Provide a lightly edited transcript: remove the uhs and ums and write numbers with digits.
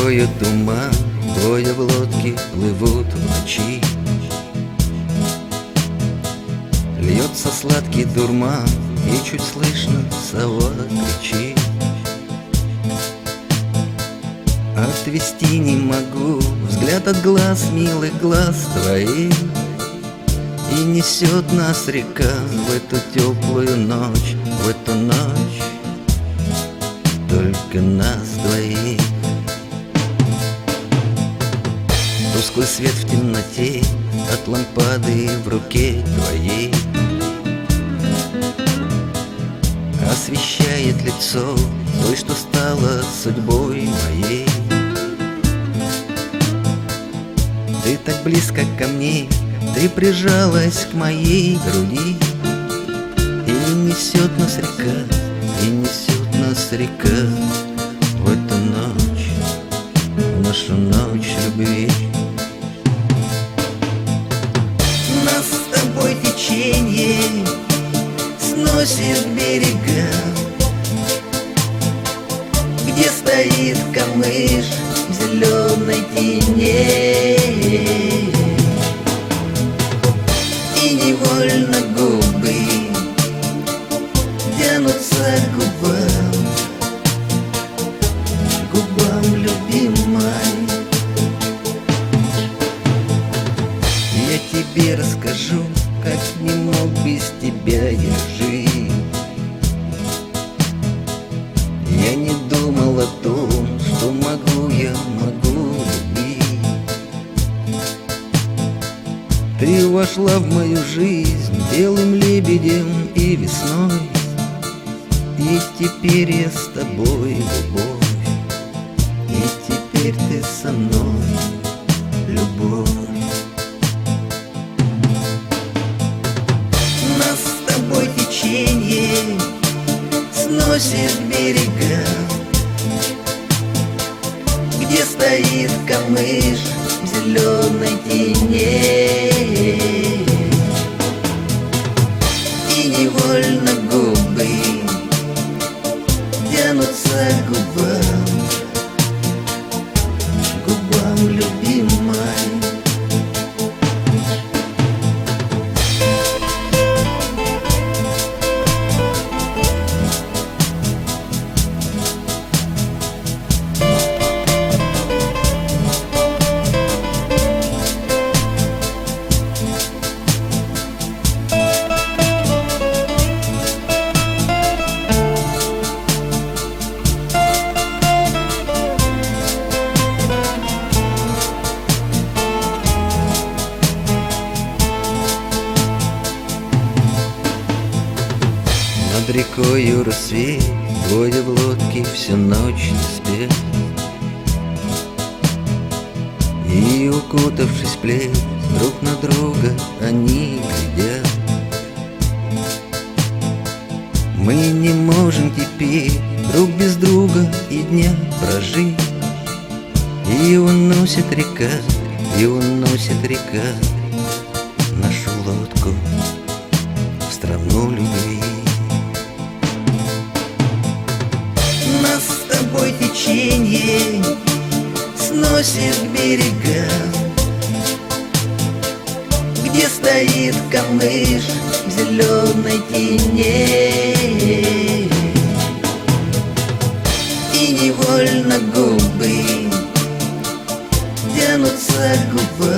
рекою туман, двое в лодке плывут в ночи. Льется сладкий дурман, и чуть слышно сова кричит. Отвести не могу взгляд от глаз, милых глаз твоих. И несет нас река в эту теплую ночь, в эту ночь, только нас двоих. Тусклый свет в темноте от лампады в руке твоей освещает лицо той, что стала судьбой моей. Ты так близко ко мне, ты прижалась к моей груди. И несет нас река, и несет нас река в эту ночь, в нашу ночь любви. Нас с тобой течение сносит берега, где стоит камыш в зеленой тени. И невольно губы тянутся к губам любимой. Я тебе расскажу, как не мог без тебя я жить. Я не думал о том, что могу любить. Ты вошла в мою жизнь белым лебедем и весной. И теперь я с тобой, любовь. И теперь ты со мной, любовь. Нас с тобой течение сносит берега, где стоит камыш в зеленой тени. И невольно губы тянутся к губам любимой. Над рекою рассвет, двое в лодке всю ночь не спят. И, укутавшись в плед, друг на друга они глядят. Мы не можем теперь друг без друга и дня прожить. И уносит река, и уносит река нашу лодку в страну любви. Нас с тобой течение сносит берега, где стоит камыш в зеленой тени. И невольно губы тянутся к